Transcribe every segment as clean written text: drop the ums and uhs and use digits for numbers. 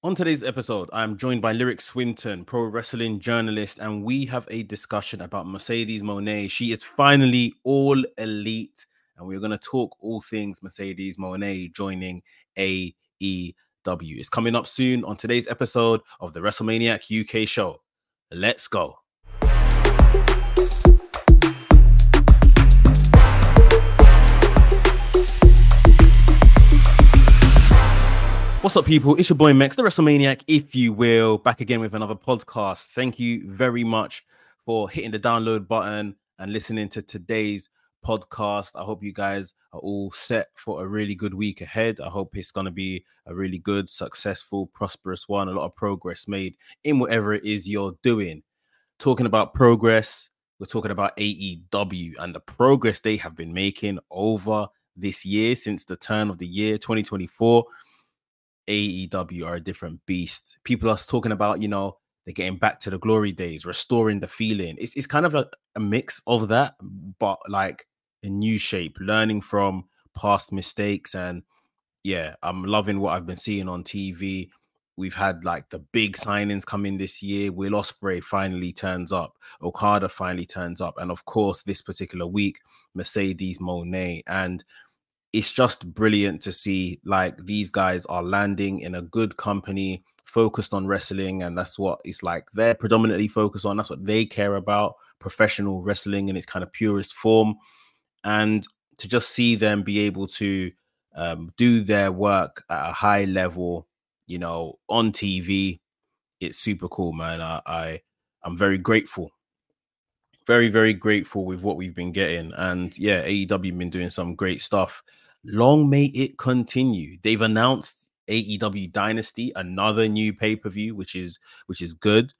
On today's episode, I'm joined by Lyric Swinton, pro wrestling journalist, and we have a discussion about Mercedes Moné. She is finally all elite, and we're going to talk all things Mercedes Moné joining AEW. It's coming up soon on today's episode of the WrestleManiac UK show. Let's go. What's up, people? It's your boy Mex, the WrestleManiac, if you will, back again with another podcast. Thank you very much for hitting the download button and listening to today's podcast. I hope you guys are all set for a really good week ahead. I hope it's going to be a really good, successful, prosperous one. A lot of progress made in whatever it is you're doing. Talking about progress, we're talking about AEW and the progress they have been making over this year since the turn of the year 2024. AEW are a different beast. People are talking about, they're getting back to the glory days, restoring the feeling. It's kind of a mix of that, but like a new shape, learning from past mistakes. And yeah, I'm loving what I've been seeing on TV. We've had like the big signings come in this year. Will Ospreay finally turns up. Okada finally turns up. And of course, this particular week, Mercedes Moné. And it's just brilliant to see like these guys are landing in a good company focused on wrestling, and that's what it's like they're predominantly focused on. That's what they care about, professional wrestling in its kind of purest form. And to just see them be able to do their work at a high level, on TV, it's super cool, man. I'm very grateful. Very, very grateful with what we've been getting. And yeah, AEW been doing some great stuff. Long may it continue. They've announced AEW Dynasty, another new pay-per-view, which is good.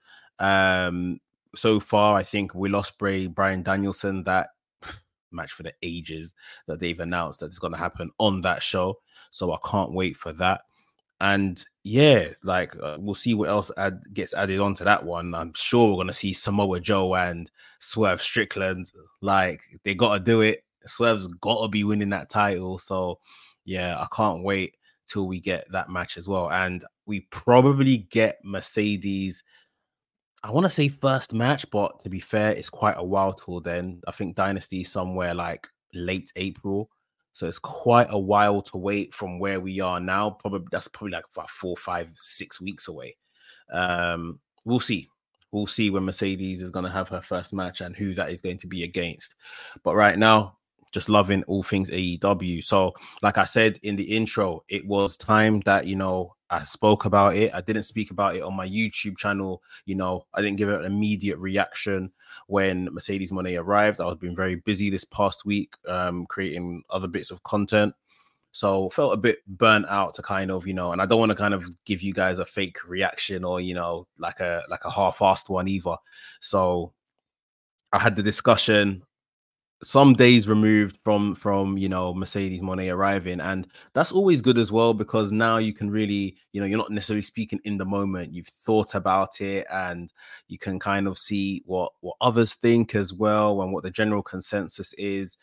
So far, I think Will Ospreay, Bryan Danielson, that match for the ages that they've announced that it's going to happen on that show. So I can't wait for that. And yeah, like we'll see what else gets added onto that one. I'm sure we're going to see Samoa Joe and Swerve Strickland. Like they got to do it. Swerve's got to be winning that title. So yeah, I can't wait till we get that match as well. And we probably get Mercedes, I want to say first match, but to be fair, it's quite a while till then. I think Dynasty is somewhere like late April. So it's quite a while to wait from where we are now. That's probably like 4, 5, 6 weeks away. We'll see. We'll see when Mercedes is going to have her first match and who that is going to be against. But right now, just loving all things AEW. So, like I said in the intro, it was time that, I spoke about it. I didn't speak about it on my YouTube channel. I didn't give it an immediate reaction when Mercedes Moné arrived. I've been very busy this past week creating other bits of content. So felt a bit burnt out to kind of, and I don't want to kind of give you guys a fake reaction or, like a half-assed one either. So I had the discussion some days removed from Mercedes Moné arriving, and that's always good as well, because now you can really, you're not necessarily speaking in the moment. You've thought about it and you can kind of see what others think as well and what the general consensus is.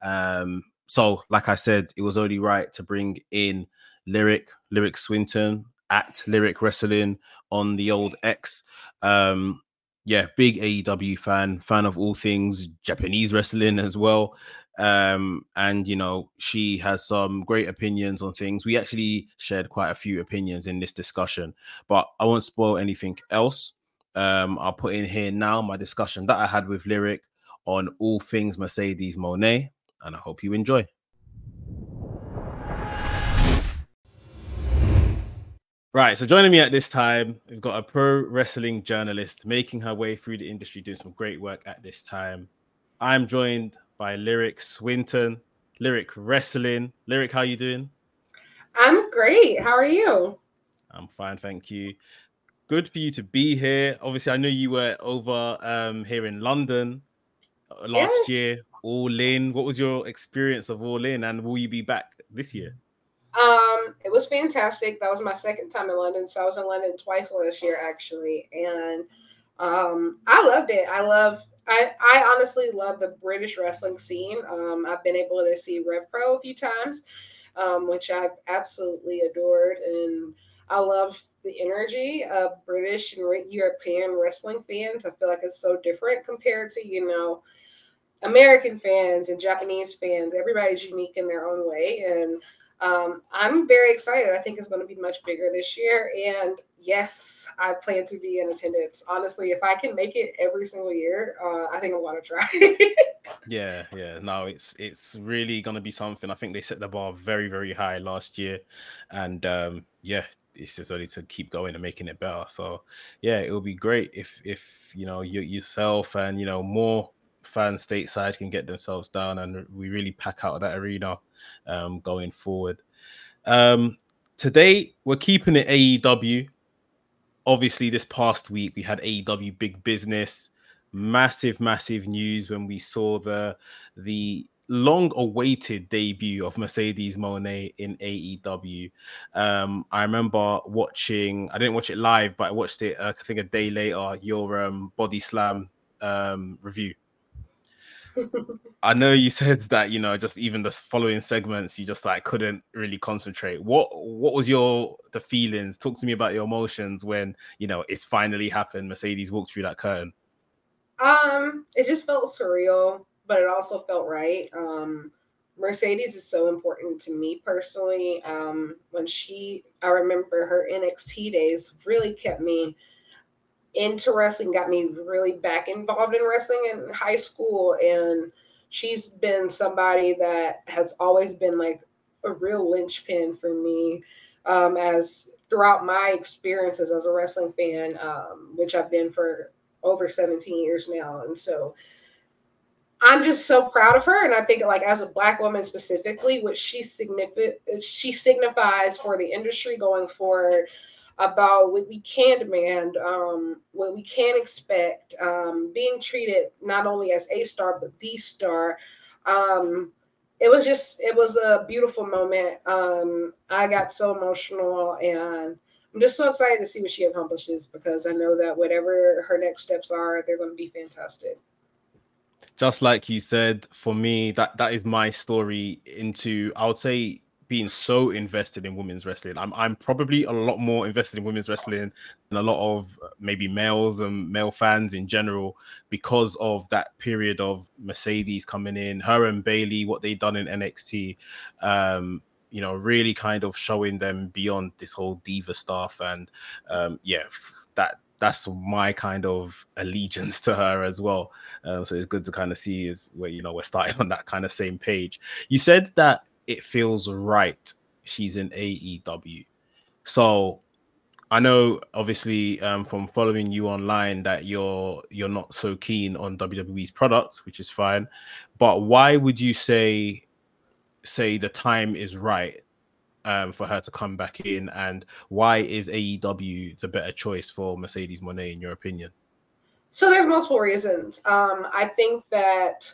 So like I said, it was only right to bring in Lyric Swinton at Lyric Wrestling on the old X. Yeah, big AEW fan of all things Japanese wrestling as well. And, she has some great opinions on things. We actually shared quite a few opinions in this discussion, but I won't spoil anything else. I'll put in here now my discussion that I had with Lyric on all things Mercedes Moné, and I hope you enjoy. Right, so joining me at this time, we've got a pro wrestling journalist making her way through the industry, doing some great work at this time. I'm joined by Lyric Swinton, Lyric Wrestling. Lyric, how you doing? I'm great. How are you? I'm fine, thank you. Good for you to be here. Obviously, I know you were over here in London last year, All In. What was your experience of All In, and will you be back this year? It was fantastic. That was my second time in London. So I was in London twice last year, actually. And I loved it. I honestly love the British wrestling scene. I've been able to see Rev Pro a few times, which I've absolutely adored. And I love the energy of British and European wrestling fans. I feel like it's so different compared to, you know, American fans and Japanese fans. Everybody's unique in their own way. And I'm very excited. I think it's going to be much bigger this year. And yes, I plan to be in attendance. Honestly, if I can make it every single year, I think I'm going to try. Yeah, no, it's really gonna be something. I think they set the bar very, very high last year, and yeah, it's just only to keep going and making it better. So yeah, it will be great if you know yourself and you know more fans stateside can get themselves down and we really pack out that arena going forward. Um, Today we're keeping it AEW. Obviously, this past week we had AEW Big Business, massive news when we saw the long-awaited debut of Mercedes Moné in AEW. I remember watching. I didn't watch it live, but I watched it. I think a day later. Your Body Slam review. I know you said that, you know, just even the following segments, you just like couldn't really concentrate. What was the feelings? Talk to me about your emotions when, you know, it's finally happened. Mercedes walked through that curtain. It just felt surreal, but it also felt right. Mercedes is so important to me personally. I remember her NXT days really kept me into wrestling, got me really back involved in wrestling in high school. And she's been somebody that has always been like a real linchpin for me, as throughout my experiences as a wrestling fan, which I've been for over 17 years now. And so I'm just so proud of her. And I think like as a Black woman specifically, what she signifies for the industry going forward, about what we can demand, what we can expect, being treated not only as a star, but the star. It was a beautiful moment. I got so emotional, and I'm just so excited to see what she accomplishes, because I know that whatever her next steps are, they're going to be fantastic. Just like you said, for me, that is my story into, I would say, being so invested in women's wrestling. I'm probably a lot more invested in women's wrestling than a lot of maybe males and male fans in general, because of that period of Mercedes coming in, her and Bayley, what they done in NXT, you know, really kind of showing them beyond this whole diva stuff. And yeah, that's my kind of allegiance to her as well. So it's good to kind of see is where, you know, we're starting on that kind of same page. You said that it feels right she's in AEW. So I know obviously from following you online that you're not so keen on WWE's products, which is fine. But why would you say the time is right for her to come back in, and why is AEW the better choice for Mercedes Moné in your opinion? So there's multiple reasons. I think that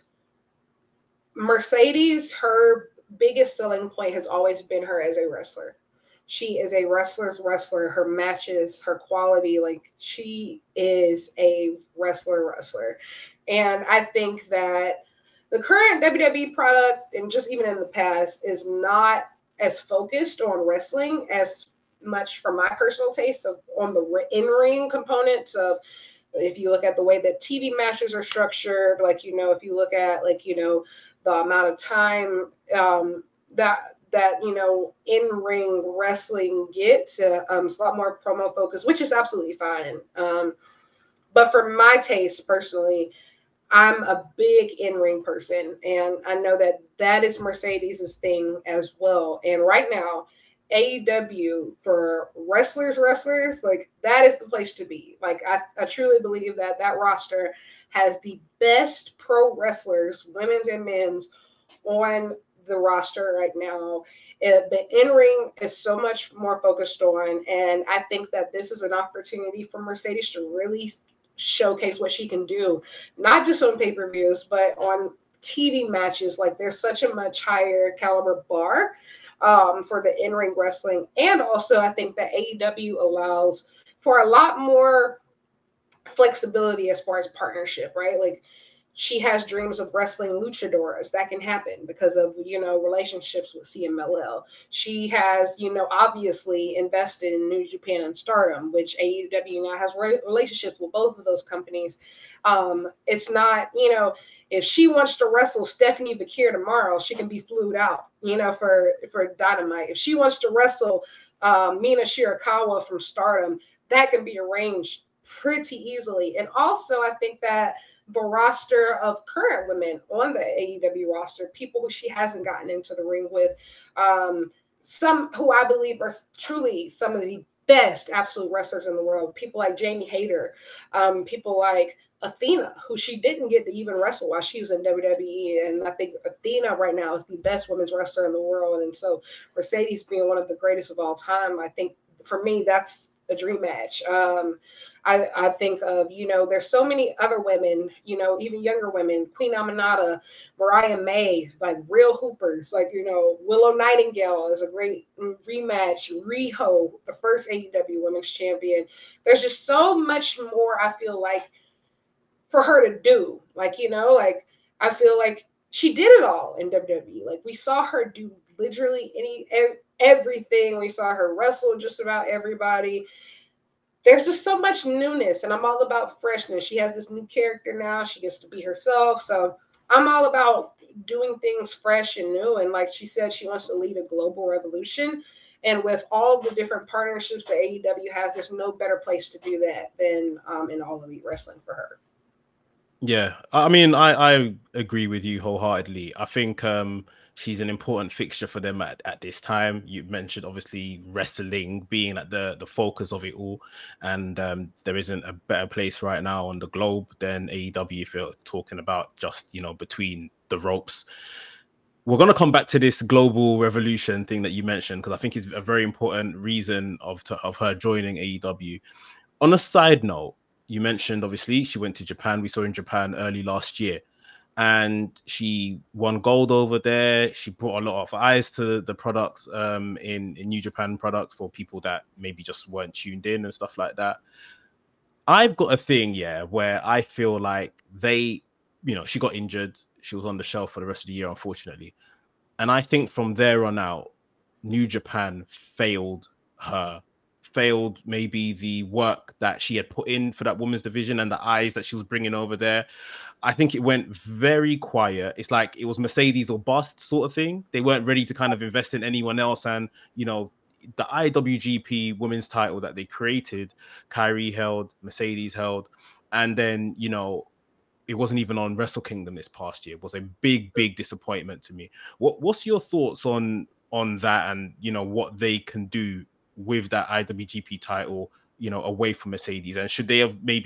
Mercedes, her biggest selling point has always been her as a wrestler. She is a wrestler's wrestler. Her matches, her quality, like she is a wrestler. And I think that the current WWE product, and just even in the past, is not as focused on wrestling as much, for my personal taste, on the in-ring components of, if you look at the way that TV matches are structured, like, you know, if you look at, like, you know, the amount of time that you know, in-ring wrestling gets, it's a lot more promo focused, which is absolutely fine. But for my taste personally, I'm a big in-ring person, and I know that is Mercedes's thing as well. And right now, AEW for wrestlers, like that is the place to be. Like I truly believe that roster has the best pro wrestlers, women's and men's, on the roster right now. The in-ring is so much more focused on, and I think that this is an opportunity for Mercedes to really showcase what she can do, not just on pay-per-views, but on TV matches. Like there's such a much higher caliber bar for the in-ring wrestling. And also I think that AEW allows for a lot more flexibility as far as partnership, right? Like she has dreams of wrestling luchadoras. That can happen because of, relationships with CMLL. She has, obviously invested in New Japan and Stardom, which AEW now has relationships with both of those companies. It's not, if she wants to wrestle Stephanie Bakir tomorrow, she can be flued out, for Dynamite. If she wants to wrestle Mina Shirakawa from Stardom, that can be arranged pretty easily. And also, I think that the roster of current women on the AEW roster, people who she hasn't gotten into the ring with, some who I believe are truly some of the best absolute wrestlers in the world, people like Jamie Hayter, people like Athena, who she didn't get to even wrestle while she was in WWE. And I think Athena right now is the best women's wrestler in the world. And so Mercedes being one of the greatest of all time, I think for me, that's a dream match. I think of, there's so many other women, even younger women, Queen Aminata, Mariah May, like real hoopers, like, Willow Nightingale is a great rematch, Riho, the first AEW Women's Champion. There's just so much more, I feel like, for her to do. Like, I feel like she did it all in WWE. Like, we saw her do literally everything. We saw her wrestle just about everybody. There's just so much newness, and I'm all about freshness. She has this new character now. She gets to be herself. So I'm all about doing things fresh and new. And like she said, she wants to lead a global revolution. And with all the different partnerships that AEW has, there's no better place to do that than in All Elite Wrestling for her. Yeah, I mean, I agree with you wholeheartedly. I think she's an important fixture for them at this time. You mentioned obviously wrestling being at the focus of it all, and there isn't a better place right now on the globe than AEW if you're talking about just between the ropes. We're going to come back to this global revolution thing that you mentioned because I think it's a very important reason of her joining AEW. On a side note, you mentioned obviously she went to Japan. We saw her in Japan early last year. And she won gold over there. She brought a lot of eyes to the products in New Japan products for people that maybe just weren't tuned in and stuff like that. I've got a thing, where I feel like she got injured. She was on the shelf for the rest of the year, unfortunately. And I think from there on out, New Japan failed maybe the work that she had put in for that women's division and the eyes that she was bringing over there. I think it went very quiet. It's like it was Mercedes or bust sort of thing. They weren't ready to kind of invest in anyone else. And, the IWGP women's title that they created, Kyrie held, Mercedes held. And then, it wasn't even on Wrestle Kingdom this past year. It was a big, big disappointment to me. What's your thoughts on that and, what they can do with that IWGP title, away from Mercedes? And should they have did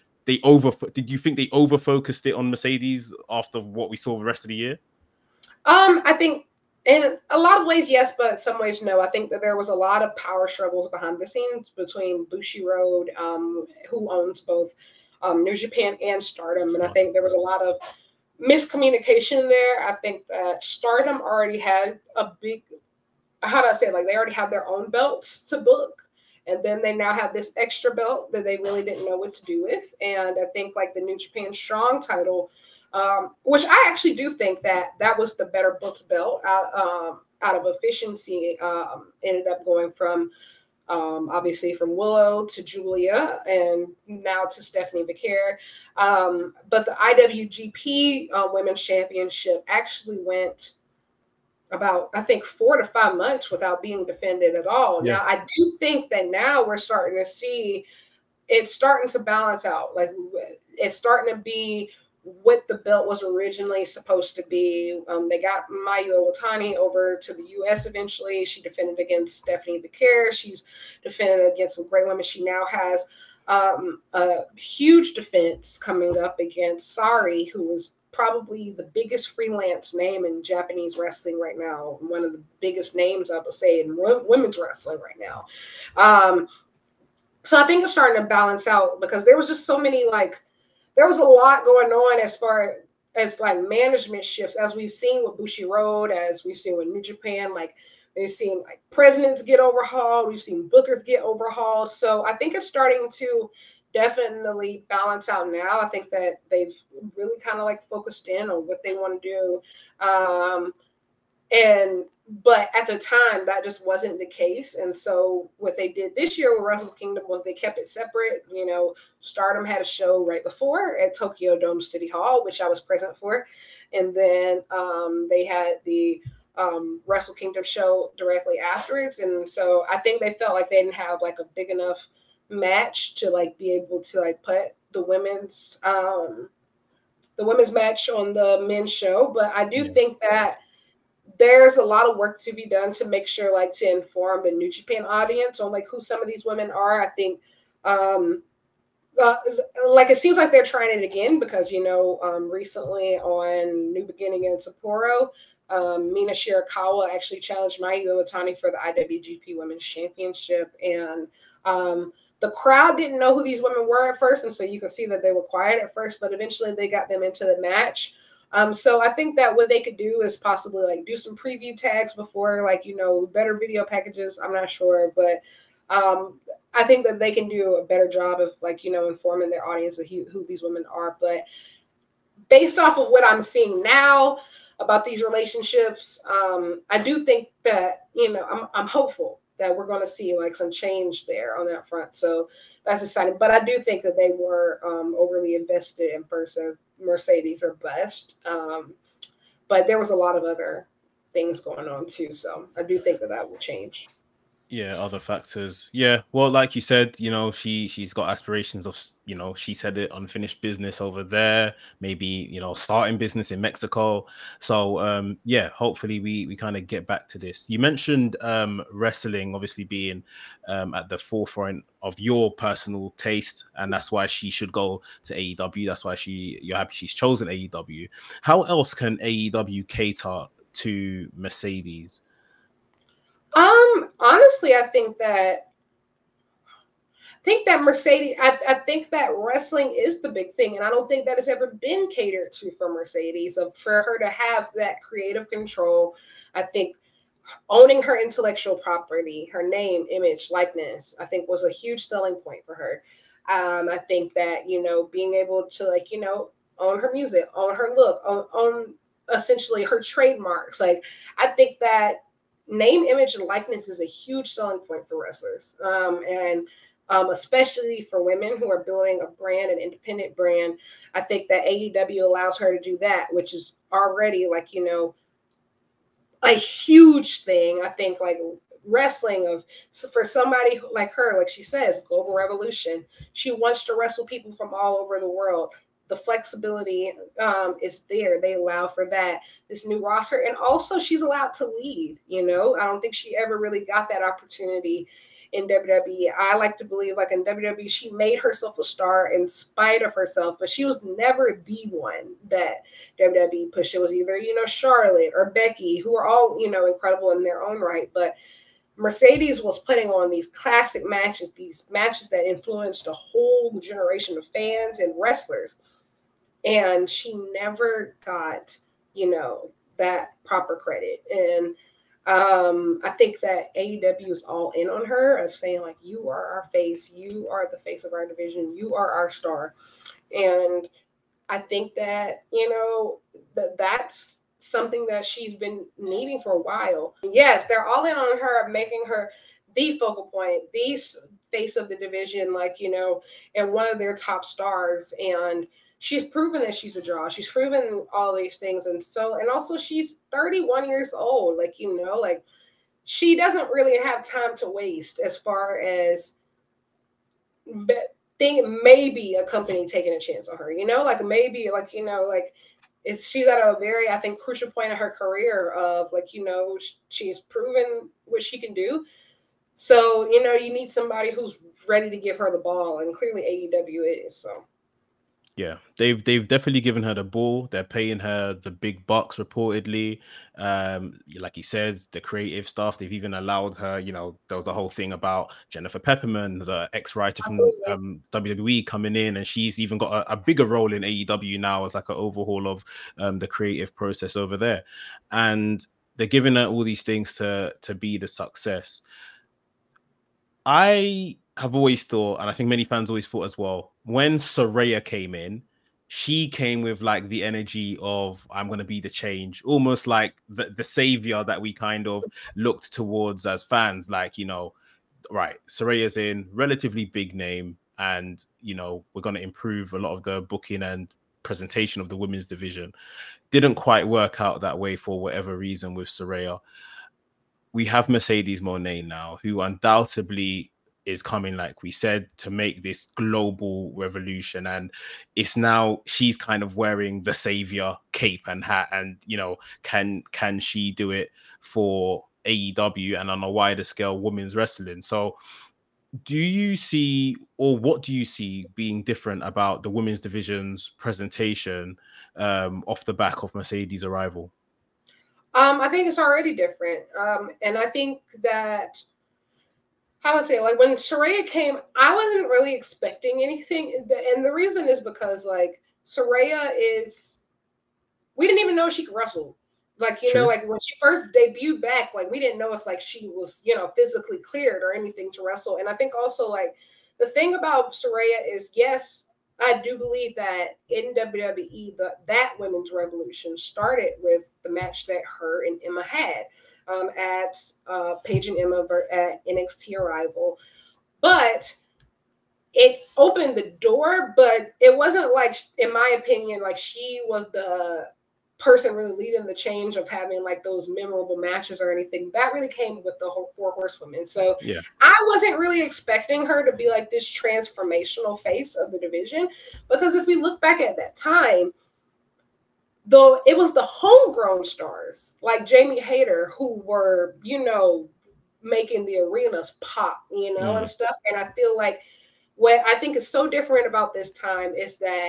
you think they over-focused it on Mercedes after what we saw the rest of the year? I think in a lot of ways, yes, but in some ways, no. I think that there was a lot of power struggles behind the scenes between Bushiroad, who owns both New Japan and Stardom. And I think there was a lot of miscommunication there. I think that Stardom already had a big, how do I say it? Like they already had their own belts to book. And then they now have this extra belt that they really didn't know what to do with. And I think like the New Japan Strong title, which I actually do think that was the better booked belt out of efficiency, ended up going from obviously from Willow to Julia and now to Stephanie Bakir. But the IWGP Women's Championship actually went about, I think, 4 to 5 months without being defended at all. Yeah. Now, I do think that now we're starting to see it's starting to balance out. Like it's starting to be what the belt was originally supposed to be. They got Mayu Iwatani over to the U.S. eventually. She defended against Stephanie Bakir. She's defended against some great women. She now has a huge defense coming up against Sari, who is probably the biggest freelance name in Japanese wrestling right now. One of the biggest names, I would say, in women's wrestling right now. So I think it's starting to balance out because there was just so many, there was a lot going on as far as management shifts, as we've seen with Bushiroad, as we've seen with New Japan. We've seen presidents get overhauled. We've seen bookers get overhauled. So I think it's starting to definitely balance out now. I think that they've really kind of like focused in on what they want to do. And but at the time that just wasn't the case. And so what they did this year with Wrestle Kingdom was they kept it separate. You know, Stardom had a show right before at Tokyo Dome City Hall, which I was present for. And then they had the Wrestle Kingdom show directly afterwards. And so I think they felt like they didn't have like a big enough match to like be able to like put the women's match on the men's show. But I do think that there's a lot of work to be done to make sure, like, to inform the New Japan audience on like who some of these women are. I think, like, it seems like they're trying it again because, you know, recently on New Beginning in Sapporo, Mina Shirakawa actually challenged Mayu Iwatani for the IWGP Women's Championship, and the crowd didn't know who these women were at first, and so you can see that they were quiet at first, but eventually they got them into the match. So I think that what they could do is possibly like do some preview tags before, like, you know, better video packages. I'm not sure, but I think that they can do a better job of, like, you know, informing their audience of who these women are. But based off of what I'm seeing now about these relationships, I do think that, you know, I'm hopeful that we're going to see like some change there on that front. So that's exciting. But I do think that they were overly invested in person. Mercedes or bust. But there was a lot of other things going on too. So I do think that that will change. Yeah, other factors. Yeah, well, like you said, you know, she's got aspirations of, you know, she said it, unfinished business over there, maybe, you know, starting business in Mexico. So yeah, hopefully we kind of get back to this. You mentioned wrestling obviously being at the forefront of your personal taste, and that's why she should go to AEW. That's why you're happy she's chosen AEW. How else can AEW cater to Mercedes? Honestly, I think that Mercedes, I think that wrestling is the big thing. And I don't think that has ever been catered to for Mercedes, for her to have that creative control. I think owning her intellectual property, her name, image, likeness, I think was a huge selling point for her. I think that, you know, being able to, like, you know, own her music, own her look, own essentially her trademarks. Like, I think that name, image, and likeness is a huge selling point for wrestlers. And especially for women who are building a brand, an independent brand. I think that AEW allows her to do that, which is already, like, you know, a huge thing. I think, like, wrestling for somebody like her, like she says, global revolution. She wants to wrestle people from all over the world. The flexibility is there. They allow for that. This new roster, and also she's allowed to lead. You know, I don't think she ever really got that opportunity in WWE. I like to believe, like, in WWE, she made herself a star in spite of herself, but she was never the one that WWE pushed. It was either, you know, Charlotte or Becky, who are all, you know, incredible in their own right, but Mercedes was putting on these classic matches, these matches that influenced a whole generation of fans and wrestlers. And she never got, you know, that proper credit. And I think that AEW is all in on her, of saying, like, you are our face, you are the face of our division, you are our star. And I think that, you know, that's something that she's been needing for a while. Yes, they're all in on her, making her the focal point, the face of the division, like, you know, and one of their top stars. And she's proven that she's a draw. She's proven all these things. And also she's 31 years old. Like, you know, like, she doesn't really have time to waste as far as maybe a company taking a chance on her, you know, like, maybe, like, you know, like, she's at a very, I think, crucial point in her career of, like, you know, she's proven what she can do. So, you know, you need somebody who's ready to give her the ball, and clearly AEW is. So yeah, they've definitely given her the ball. They're paying her the big bucks, reportedly. Like you said, the creative stuff. They've even allowed her, you know, there was the whole thing about Jennifer Pepperman, the ex-writer from WWE, coming in, and she's even got a bigger role in AEW now as like an overhaul of the creative process over there. And they're giving her all these things to be the success. I have always thought, and I think many fans always thought as well, when Saraya came in, she came with like the energy of I'm going to be the change, almost like the savior that we kind of looked towards as fans. Like, you know, right, Saraya's in, relatively big name, and, you know, we're going to improve a lot of the booking and presentation of the women's division. Didn't quite work out that way for whatever reason with Saraya. We have Mercedes Moné now, who undoubtedly is coming, like we said, to make this global revolution. And it's now she's kind of wearing the savior cape and hat. And, you know, can she do it for AEW and on a wider scale women's wrestling? So do you see, or what do you see being different about the women's division's presentation off the back of Mercedes' arrival? I think it's already different. And I think that, how to say, like when Saraya came, I wasn't really expecting anything. And the reason is because like Saraya is, we didn't even know she could wrestle. Like, you know, like when she first debuted back, like we didn't know if like she was, you know, physically cleared or anything to wrestle. And I think also like the thing about Saraya is, yes, I do believe that in WWE, that women's revolution started with the match that her and Emma had at Paige and Emma at NXT Arrival. But it opened the door, but it wasn't like, in my opinion, like she was the person really leading the change of having like those memorable matches or anything. That really came with the whole Four Horsewomen. So yeah, I wasn't really expecting her to be like this transformational face of the division, because if we look back at that time, though, it was the homegrown stars like Jamie Hayter who were, you know, making the arenas pop, you know, and stuff. And I feel like what I think is so different about this time is that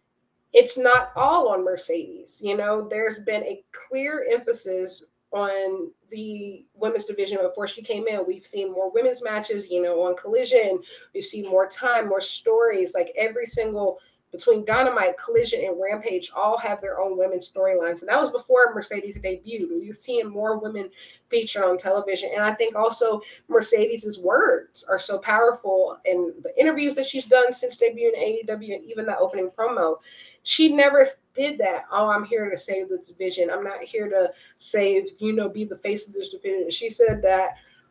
it's not all on Mercedes. You know, there's been a clear emphasis on the women's division before she came in. We've seen more women's matches, you know, on Collision. We've seen more time, more stories. Like every single, between Dynamite, Collision, and Rampage, all have their own women's storylines. And that was before Mercedes debuted. You're seeing more women featured on television. And I think also Mercedes' words are so powerful in the interviews that she's done since debuting in AEW, and even that opening promo. She never did that. Oh, I'm here to save the division. I'm not here to save, you know, be the face of this division. She said that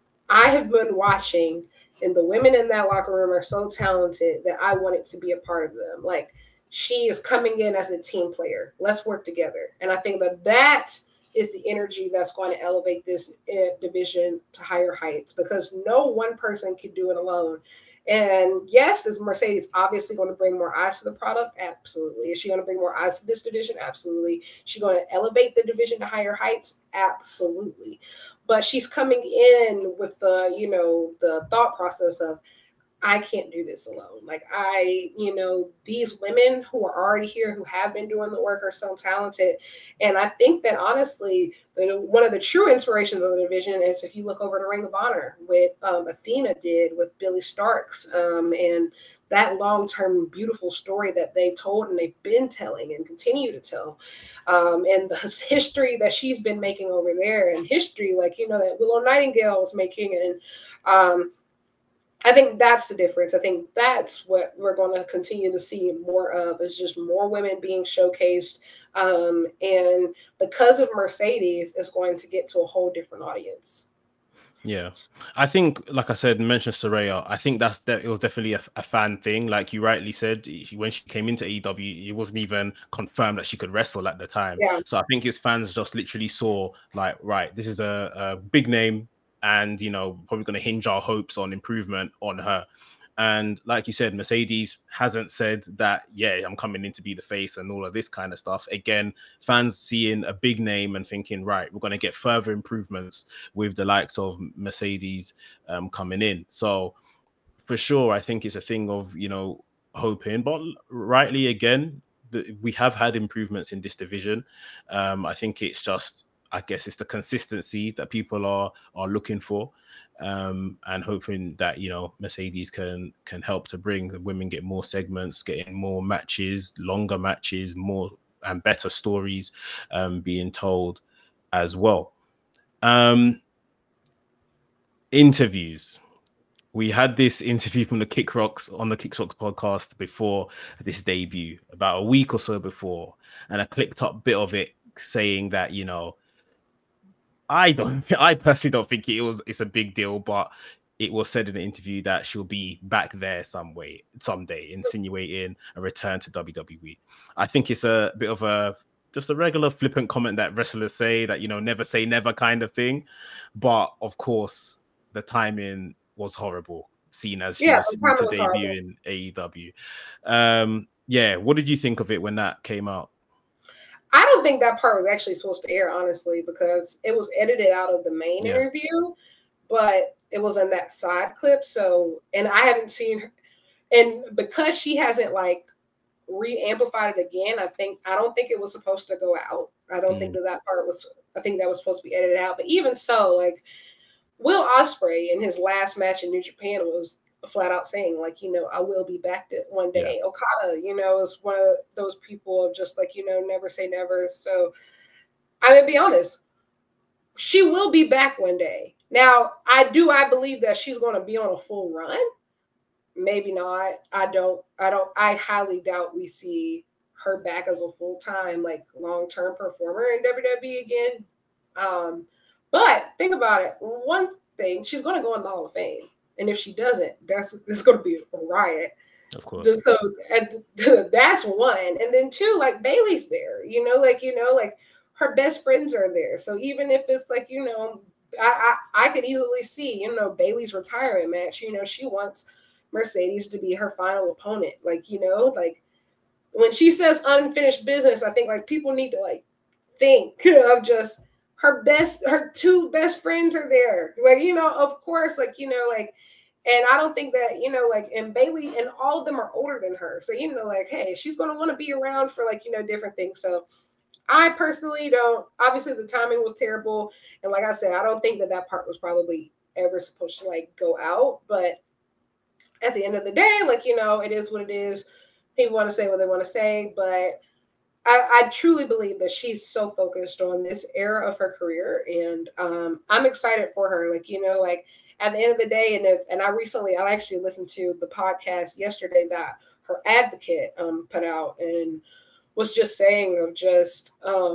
I have been watching, and the women in that locker room are so talented that I wanted to be a part of them. Like, she is coming in as a team player. Let's work together. And I think that that is the energy that's going to elevate this division to higher heights, because no one person can do it alone. And yes, is Mercedes obviously going to bring more eyes to the product? Absolutely. Is she going to bring more eyes to this division? Absolutely. Is she going to elevate the division to higher heights? Absolutely. But she's coming in with the, you know, the thought process of, I can't do this alone. Like you know, these women who are already here, who have been doing the work, are so talented. And I think that honestly, one of the true inspirations of the division is if you look over the Ring of Honor, with Athena did with Billy Starks, and that long-term beautiful story that they told and they've been telling and continue to tell, and the history that she's been making over there, and history, like, you know, that Willow Nightingale was making. And I think that's the difference. I think that's what we're going to continue to see more of, is just more women being showcased. And because of Mercedes, it's going to get to a whole different audience. Yeah, I think, like I said, mentioned Saraya, I think it was definitely a fan thing. Like you rightly said, when she came into AEW, it wasn't even confirmed that she could wrestle at the time. Yeah. So I think his fans just literally saw, like, right, this is a big name, and, you know, probably going to hinge our hopes on improvement on her. And like you said, Mercedes hasn't said that, yeah, I'm coming in to be the face and all of this kind of stuff. Again, fans seeing a big name and thinking, right, we're going to get further improvements with the likes of Mercedes coming in. So for sure, I think it's a thing of, you know, hoping, but rightly, again, we have had improvements in this division. I think it's just, I guess it's the consistency that people are looking for, and hoping that, you know, Mercedes can help to bring the women, get more segments, getting more matches, longer matches, more and better stories being told as well. Interviews. We had this interview from the Kick Rocks on the Kick Rocks podcast before this debut, about a week or so before, and I clipped up a bit of it saying that, you know, I personally don't think it's a big deal, but it was said in the interview that she'll be back there someday, insinuating a return to WWE. I think it's a bit of just a regular flippant comment that wrestlers say, that, you know, never say never kind of thing. But of course, the timing was horrible, seeing as she was soon to debut in AEW. Yeah, what did you think of it when that came out? I don't think that part was actually supposed to air, honestly, because it was edited out of the main interview, but it was in that side clip. So, and I haven't seen her, and because she hasn't like re-amplified it again, I don't think it was supposed to go out. I don't think that part was. I think that was supposed to be edited out. But even so, like Will Ospreay in his last match in New Japan was flat out saying, like, you know, I will be back one day. Yeah. Okada, you know, is one of those people of just like, you know, never say never. So I'm gonna be honest, she will be back one day. Now, I believe that she's going to be on a full run. Maybe not. I highly doubt we see her back as a full-time, like, long-term performer in WWE again. But think about it. One thing, she's going to go in the Hall of Fame. And if she doesn't, it's going to be a riot. Of course. So and that's one. And then two, like, Bayley's there, you know, like her best friends are there. So even if it's like, you know, I could easily see, you know, Bayley's retirement match, you know, she wants Mercedes to be her final opponent. Like, you know, like when she says unfinished business, I think like people need to like think of just her two best friends are there. Like, you know, of course, like, you know, like, and I don't think that, you know, like, and Bayley and all of them are older than her. So, you know, like, hey, she's going to want to be around for like, you know, different things. So I personally don't, obviously the timing was terrible. And like I said, I don't think that part was probably ever supposed to like go out. But at the end of the day, like, you know, it is what it is. People want to say what they want to say. But I truly believe that she's so focused on this era of her career. And I'm excited for her. Like, you know, like at the end of the day, I actually listened to the podcast yesterday that her advocate put out and was just saying of just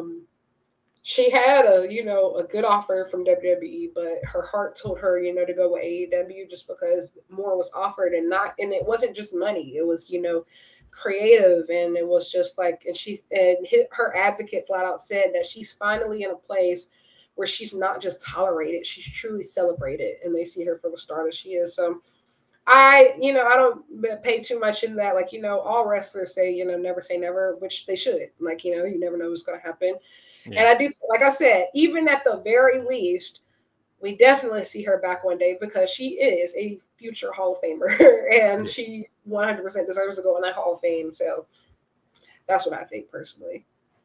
she had a good offer from WWE, but her heart told her, you know, to go with AEW just because more was offered and it wasn't just money. It was, you know, creative, and it was just like, her advocate flat out said that she's finally in a place where she's not just tolerated, she's truly celebrated, and they see her for the star that she is. So I don't pay too much into that. Like, you know, all wrestlers say, you know, never say never, which they should. Like, you know, you never know what's going to happen. Yeah. And I do, like I said, even at the very least, we definitely see her back one day because she is a future Hall of Famer and she 100% deserves to go in that Hall of Fame. So that's what I think personally.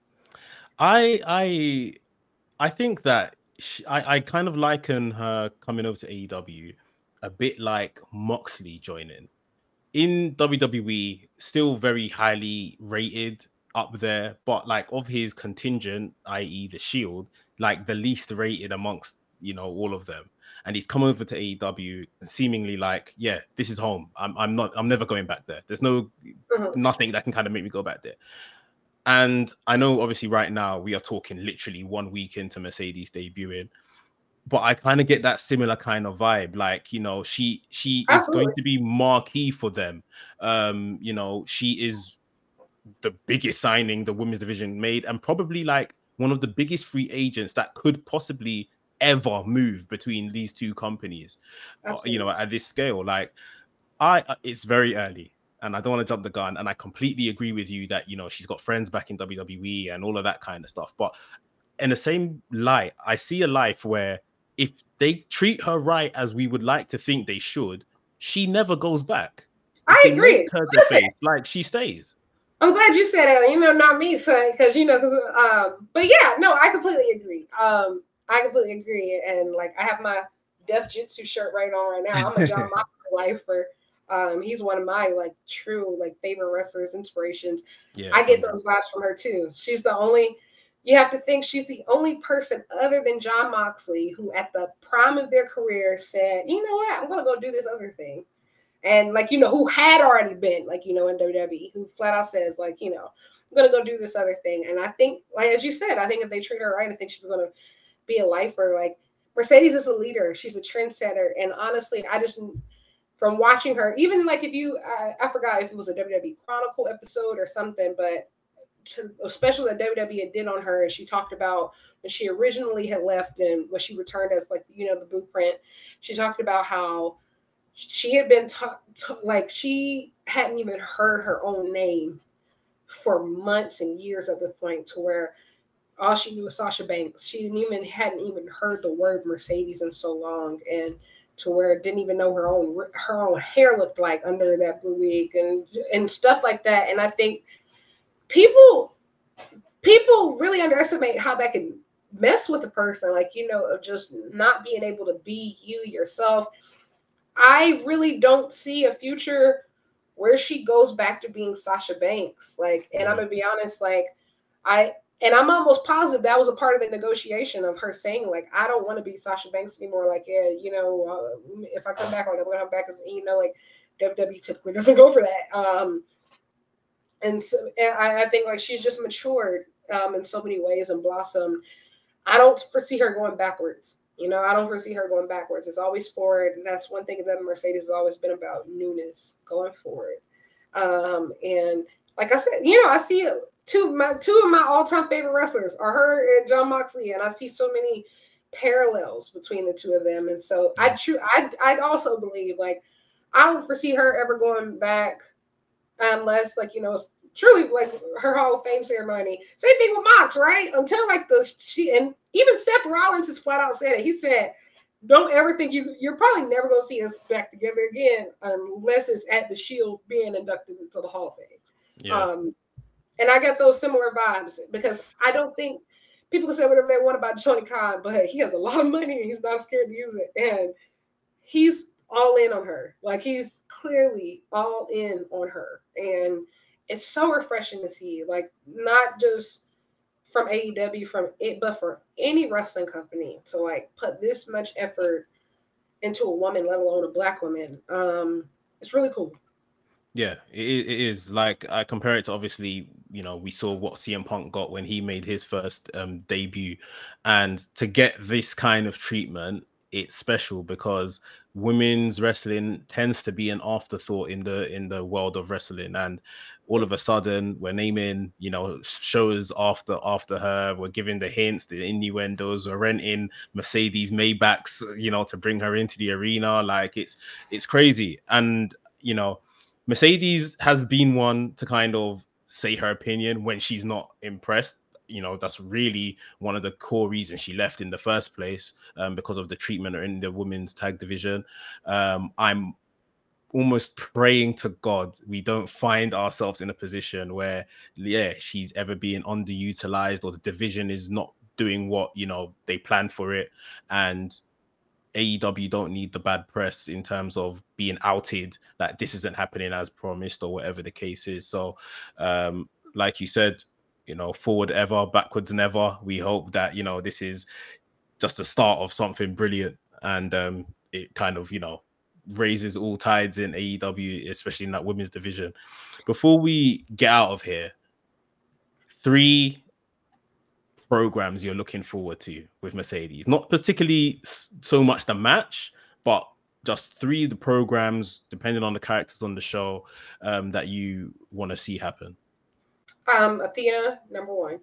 I think that I kind of liken her coming over to AEW a bit like Moxley joining. In WWE, still very highly rated, up there, but like of his contingent, i.e. the Shield, like the least rated amongst, you know, all of them. And he's come over to AEW and seemingly like, yeah, this is home. I'm never going back there. There's nothing that can kind of make me go back there. And I know obviously right now we are talking literally 1 week into Mercedes debuting, but I kind of get that similar kind of vibe. Like, you know, she is going to be marquee for them. You know, she is the biggest signing the women's division made, and probably like one of the biggest free agents that could possibly ever move between these two companies. You know, at this scale. Like, it's very early and I don't want to jump the gun, and I completely agree with you that, you know, she's got friends back in WWE and all of that kind of stuff. But in the same light, I see a life where if they treat her right as we would like to think they should, she never goes back. I agree. Make her the face, like, she stays. I'm glad you said it, you know, not me saying, because, you know, but yeah, no, I completely agree. I completely agree. And like, I have my Def Jitsu shirt right on right now. I'm a John Moxley lifer. He's one of my like true like favorite wrestlers, inspirations. Yeah, I get those vibes from her too. She's the only, you have to think she's the only person other than Jon Moxley who at the prime of their career said, you know what, I'm going to go do this other thing. And like, you know, who had already been like, you know, in WWE, who flat out says like, you know, I'm going to go do this other thing. And I think, like, as you said, I think if they treat her right, I think she's going to be a lifer. Like Mercedes is a leader. She's a trendsetter. And honestly, I just, from watching her, even like if you, I forgot if it was a WWE Chronicle episode or something, but especially that WWE did on her, and she talked about when she originally had left and when she returned as like, you know, the Blueprint, she talked about how she had been like she hadn't even heard her own name for months and years at the point to where all she knew was Sasha Banks. She hadn't even heard the word Mercedes in so long, and to where didn't even know her own hair looked like under that blue wig and stuff like that. And I think people really underestimate how that can mess with a person, like, you know, of just not being able to be you yourself. I really don't see a future where she goes back to being Sasha Banks. Like, and I'm gonna be honest, like, I'm almost positive that was a part of the negotiation of her saying, like, I don't want to be Sasha Banks anymore. Like, yeah, you know, if I come back, like, I'm gonna come back as, you know, like WWE typically doesn't go for that. And so and I think like she's just matured in so many ways and blossomed. I don't foresee her going backwards. You know, I don't foresee her going backwards. It's always forward. And that's one thing that Mercedes has always been about, newness, going forward. And like I said, you know, I see two of my all-time favorite wrestlers are her and Jon Moxley. And I see so many parallels between the two of them. And so I also believe, like, I don't foresee her ever going back unless, like, you know, it's truly like her Hall of Fame ceremony. Same thing with Mox, right? Until like and even Seth Rollins has flat out said it. He said, "Don't ever think you're probably never gonna see us back together again unless it's at the Shield being inducted into the Hall of Fame." Yeah. And I get those similar vibes because I don't think people can say whatever they want about Tony Khan, but he has a lot of money and he's not scared to use it, and he's all in on her. Like, he's clearly all in on her, and it's so refreshing to see, like, not just from AEW, but for any wrestling company to like put this much effort into a woman, let alone a Black woman. It's really cool. Yeah, it is. Like, I compare it to, obviously, you know, we saw what CM Punk got when he made his first debut, and to get this kind of treatment, it's special because women's wrestling tends to be an afterthought in the world of wrestling, and all of a sudden we're naming, you know, shows after her. We're giving the hints, the innuendos. We're renting Mercedes Maybachs, you know, to bring her into the arena. Like, it's crazy. And, you know, Mercedes has been one to kind of say her opinion when she's not impressed. You know, that's really one of the core reasons she left in the first place, because of the treatment in the women's tag division. I'm almost praying to God we don't find ourselves in a position where, yeah, she's ever being underutilized or the division is not doing what, you know, they planned for it. And AEW don't need the bad press in terms of being outed that this isn't happening as promised or whatever the case is. So, like you said, you know, forward ever, backwards never. We hope that, you know, this is just the start of something brilliant, and it kind of, you know, raises all tides in AEW, especially in that women's division. Before we get out of here, 3 programs you're looking forward to with Mercedes, not particularly so much the match, but just 3 the programs, depending on the characters on the show, that you want to see happen. Athena, number 1.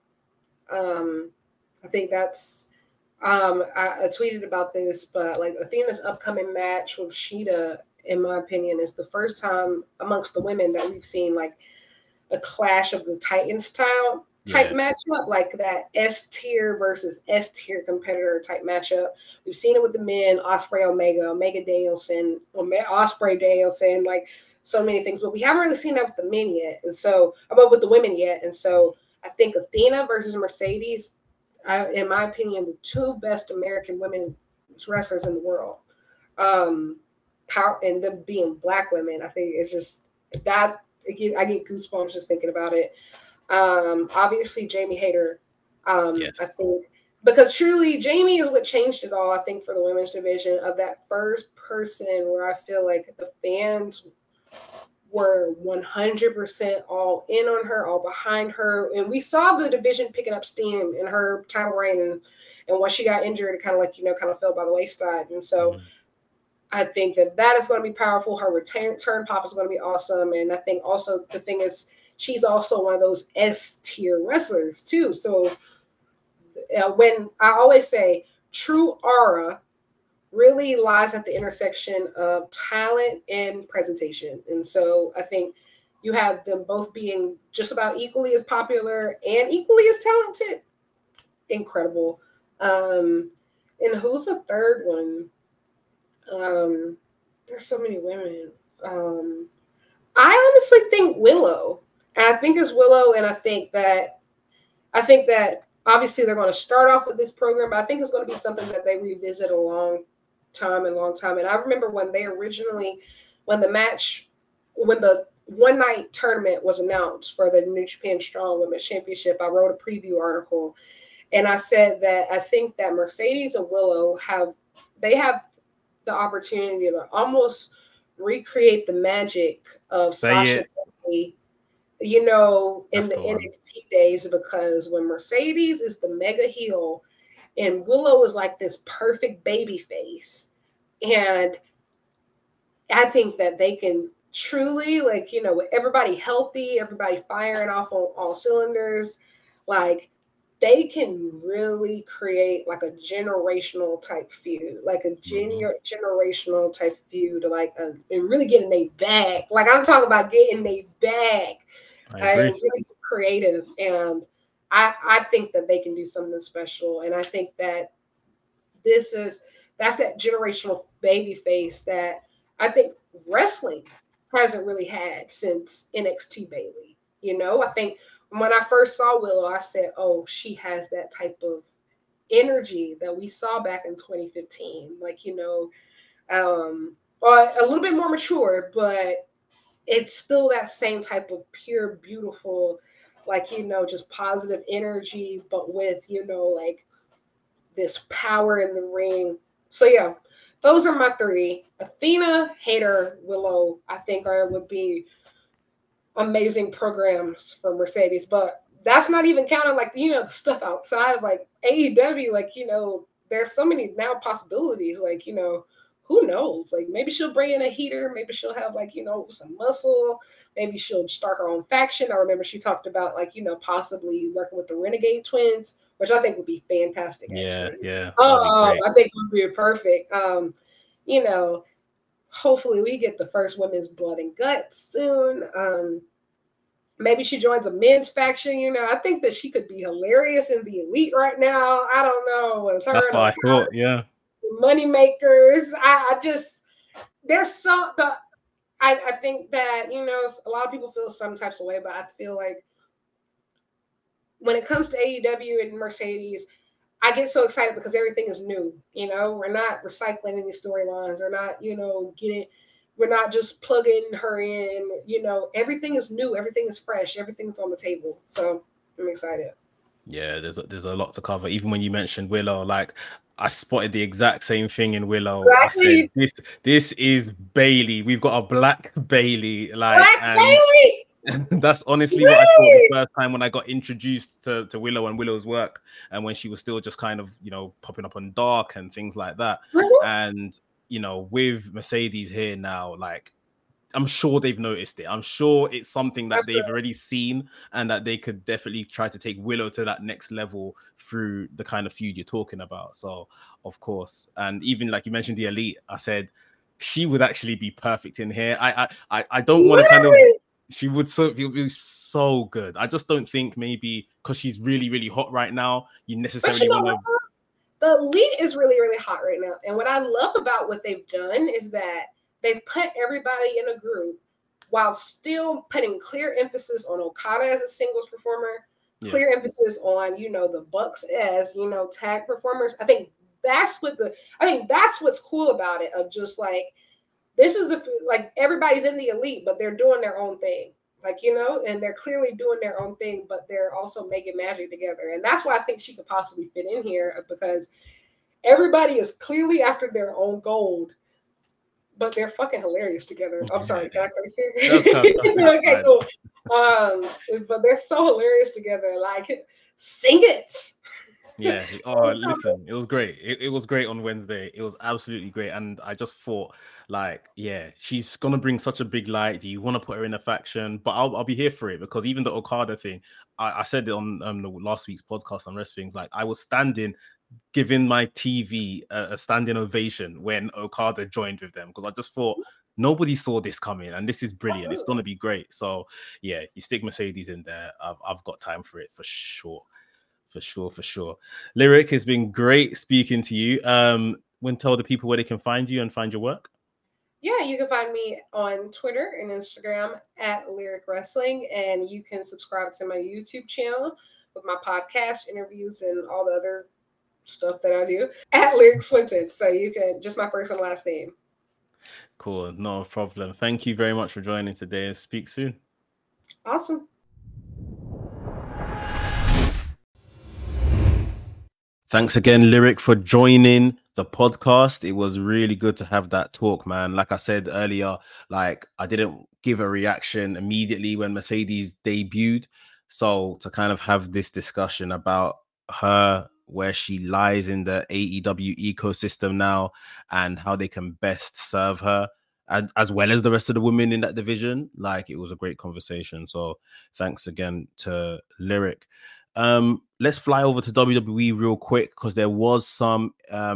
I think that's I tweeted about this, but like Athena's upcoming match with Shida, in my opinion, is the first time amongst the women that we've seen like a clash of the Titans type matchup, like that S tier versus S tier competitor type matchup. We've seen it with the men, Ospreay, Omega Danielson, Ospreay Danielson, like so many things, but we haven't really seen that with the men yet. And so, about with the women yet. And so I think Athena versus Mercedes, in my opinion, the 2 best American women wrestlers in the world. Power, and them being Black women, I think it's just that I get goosebumps just thinking about it. Obviously Jamie Hayter. I think because truly Jamie is what changed it all. I think for the women's division of that first person where I feel like the fans were 100% all in on her, all behind her, and we saw the division picking up steam in her title reign, and once she got injured, it kind of like kind of fell by the wayside, and so. I think that is going to be powerful. Her return pop is going to be awesome. And I think also the thing is, she's also one of those S tier wrestlers too. So when I always say true aura really lies at the intersection of talent and presentation. And so I think you have them both being just about equally as popular and equally as talented. Incredible. And who's the third one? There's so many women. I honestly think Willow. And I think it's Willow, and I think that obviously they're going to start off with this program, but I think it's going to be something that they revisit a long time. And I remember when they originally, when the one night tournament was announced for the New Japan Strong Women's Championship, I wrote a preview article, and I said that I think that Mercedes and Willow have the opportunity to almost recreate the magic of Sasha Bailey, in the NXT days, because when Mercedes is the mega heel and Willow is like this perfect baby face, and I think that they can truly, with everybody healthy, everybody firing off on all cylinders, they can really create like a generational type feud, generational type feud, and really getting their bag. I'm talking about getting their bag. Really creative, and I think that they can do something special. And I think that that's that generational baby face that I think wrestling hasn't really had since NXT Bailey. I think. When I first saw Willow, I said, oh, she has that type of energy that we saw back in 2015. Or a little bit more mature, but it's still that same type of pure, beautiful, just positive energy, but with, this power in the ring. So, yeah, those are my three. Athena, Hayter, Willow, I think would be amazing programs for Mercedes, but that's not even counting the stuff outside of AEW. There's so many now possibilities. Who knows? Maybe she'll bring in a heater. Maybe she'll have some muscle. Maybe she'll start her own faction. I remember she talked about possibly working with the Renegade Twins, which I think would be fantastic. Actually. Yeah. I think it would be perfect. Hopefully we get the first women's Blood and Guts soon. Maybe she joins a men's faction. I think that she could be hilarious in the Elite right now. I don't know. With her, that's what I thought. Yeah. Money makers. I think that, a lot of people feel some types of way, but I feel like when it comes to AEW and Mercedes, I get so excited because everything is new. We're not recycling any storylines. We're not, we're not just plugging her in. Everything is new. Everything is fresh. Everything's on the table. So I'm excited. Yeah, there's a lot to cover. Even when you mentioned Willow, I spotted the exact same thing in Willow. Exactly. I said, this is Bailey. We've got a black Bailey. Bailey! That's honestly what I thought the first time when I got introduced to Willow and Willow's work, and when she was still just kind of popping up on Dark and things like that. And with Mercedes here now, I'm sure they've noticed it. I'm sure it's something that they've already seen, and that they could definitely try to take Willow to that next level through the kind of feud you're talking about. So of course, and even like you mentioned the Elite, I said she would actually be perfect in here. I don't want to kind of. She would be so good. I just don't think maybe because she's really, really hot right now, you necessarily want to. The Elite is really, really hot right now. And what I love about what they've done is that they've put everybody in a group while still putting clear emphasis on Okada as a singles performer, clear emphasis on, the Bucks as, tag performers. I think that's what's cool about it, of just this is everybody's in the Elite, but they're doing their own thing. Like, you know, and they're clearly doing their own thing, but they're also making magic together. And that's why I think she could possibly fit in here, because everybody is clearly after their own gold, but they're fucking hilarious together. I'm sorry, can I curse here? Okay, cool. But they're so hilarious together. Like, sing it. Yeah. Oh, listen, it was great. It was great on Wednesday. It was absolutely great. And I just thought, like, yeah, she's gonna bring such a big light. Do you want to put her in a faction? But I'll be here for it, because even the Okada thing, I said it on the last week's podcast on Rest Things. Like, I was standing, giving my TV a standing ovation when Okada joined with them, because I just thought nobody saw this coming, and this is brilliant. It's gonna be great. So yeah, you stick Mercedes in there. I've got time for it for sure. For sure. Lyric, has been great speaking to you. Tell the people where they can find you and find your work. Yeah, you can find me on Twitter and Instagram at Lyric Wrestling, and you can subscribe to my YouTube channel with my podcast interviews and all the other stuff that I do at Lyric Swinton. So you can, just my first and last name. Cool, no problem. Thank you very much for joining today, and speak soon. Awesome. Thanks again, Lyric, for joining the podcast. It was really good to have that talk, man. Like I said earlier, like, I didn't give a reaction immediately when Mercedes debuted. So to kind of have this discussion about her, where she lies in the AEW ecosystem now, and how they can best serve her, and as well as the rest of the women in that division, like, it was a great conversation. So thanks again to Lyric. Let's fly over to WWE real quick, because there was some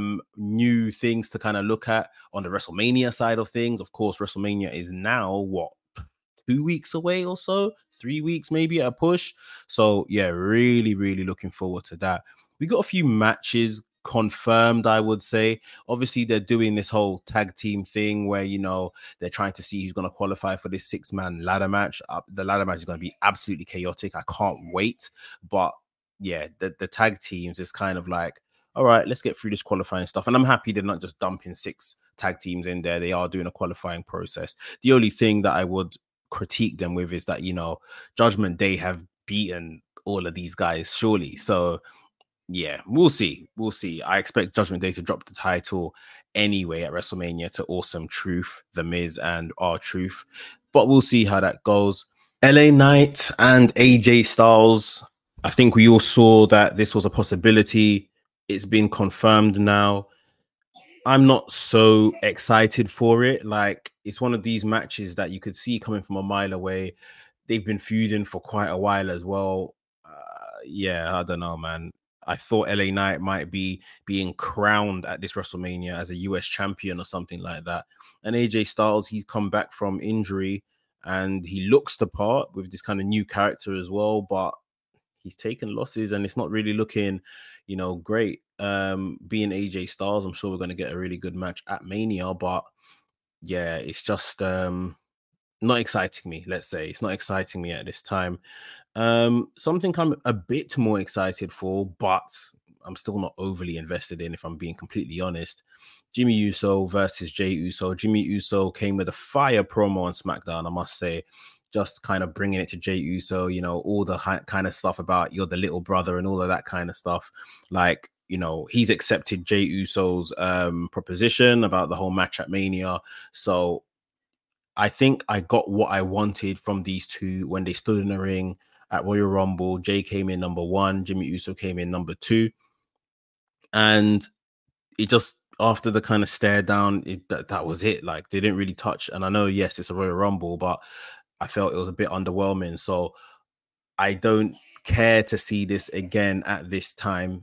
new things to kind of look at on the WrestleMania side of things. Of course, WrestleMania is now 2 weeks away or so, 3 weeks maybe at a push. So yeah, really looking forward to that. We got a few matches confirmed, I would say. Obviously, they're doing this whole tag team thing where, you know, they're trying to see who's going to qualify for this 6-man ladder match. The ladder match is going to be absolutely chaotic. I can't wait. But yeah, the tag teams is kind of like, all right, let's get through this qualifying stuff. And I'm happy they're not just dumping 6 tag teams in there. They are doing a qualifying process. The only thing that I would critique them with is that, you know, Judgment Day have beaten all of these guys, surely. So yeah, we'll see. I expect Judgment Day to drop the title anyway at WrestleMania to Awesome Truth, The Miz, and R-Truth. But we'll see how that goes. LA Knight and AJ Styles. I think we all saw that this was a possibility. It's been confirmed now. I'm not so excited for it. Like, it's one of these matches that you could see coming from a mile away. They've been feuding for quite a while as well. Yeah, I don't know, man. I thought LA Knight might be being crowned at this WrestleMania as a US champion or something like that. And AJ Styles, he's come back from injury and he looks the part with this kind of new character as well, but he's taken losses and it's not really looking, you know, great. Being AJ Styles, I'm sure we're going to get a really good match at Mania, but yeah, it's just not exciting me. Let's say it's not exciting me at this time. Something I'm a bit more excited for, but I'm still not overly invested in, if I'm being completely honest. Jimmy Uso versus Jey Uso. Jimmy Uso came with a fire promo on SmackDown, I must say, just kind of bringing it to Jey Uso, you know, all the kind of stuff about you're the little brother and all of that kind of stuff. Like, you know, he's accepted Jey Uso's proposition about the whole match at Mania. So I think I got what I wanted from these two when they stood in the ring at Royal Rumble. Jey came in number 1, Jimmy Uso came in number 2. And it just, after the kind of stare down, that was it. Like, they didn't really touch. And I know, yes, it's a Royal Rumble, but I felt it was a bit underwhelming. So I don't care to see this again at this time.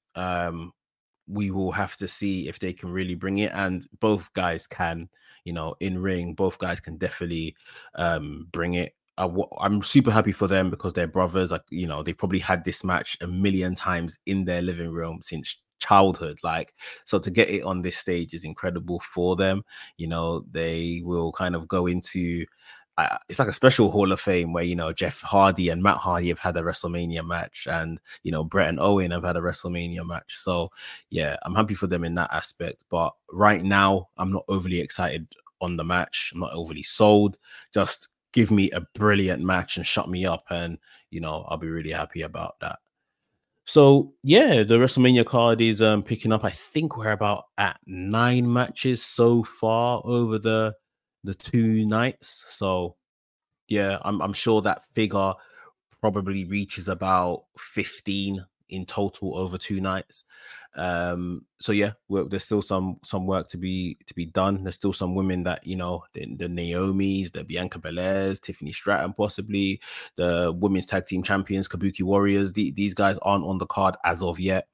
We will have to see if they can really bring it. And both guys can, you know, in ring, both guys can definitely bring it. I'm super happy for them because they're brothers. Like, you know, they've probably had this match a million times in their living room since childhood. Like, so to get it on this stage is incredible for them. You know, they will kind of go into it's like a special Hall of Fame where, you know, Jeff Hardy and Matt Hardy have had a WrestleMania match, and, you know, Brett and Owen have had a WrestleMania match. So yeah, I'm happy for them in that aspect. But right now, I'm not overly excited on the match. I'm not overly sold. Just give me a brilliant match and shut me up, and you know, I'll be really happy about that. So yeah, the WrestleMania card is picking up. I think we're about at 9 matches so far over the 2 nights. So yeah, I'm sure that figure probably reaches about 15 in total over 2 nights. So yeah, there's still some work to be done. There's still some women that, you know, the Naomis, the Bianca Belairs, Tiffany Stratton, possibly the women's tag team champions, Kabuki Warriors. These guys aren't on the card as of yet.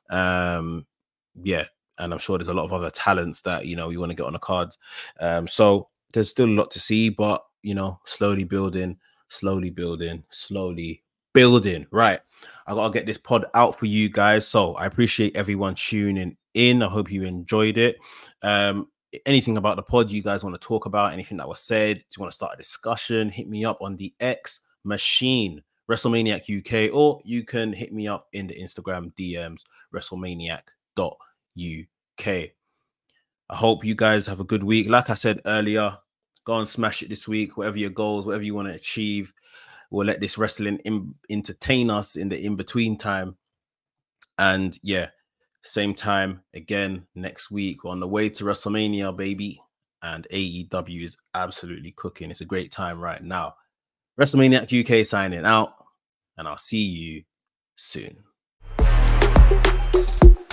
Yeah, and I'm sure there's a lot of other talents that, you know, you want to get on the card. So there's still a lot to see, but you know, slowly building. Right, I gotta get this pod out for you guys, so I appreciate everyone tuning in. I hope you enjoyed it. Anything about the pod you guys want to talk about, anything that was said, do you want to start a discussion, hit me up on the X machine, WrestleManiac UK, or you can hit me up in the Instagram DMs, WrestleManiac.uk. I hope you guys have a good week. Like I said earlier, go and smash it this week. Whatever your goals, whatever you want to achieve, we'll let this wrestling entertain us in the in-between time. And yeah, same time again next week. We're on the way to WrestleMania, baby. And AEW is absolutely cooking. It's a great time right now. WrestleManiac UK signing out, and I'll see you soon.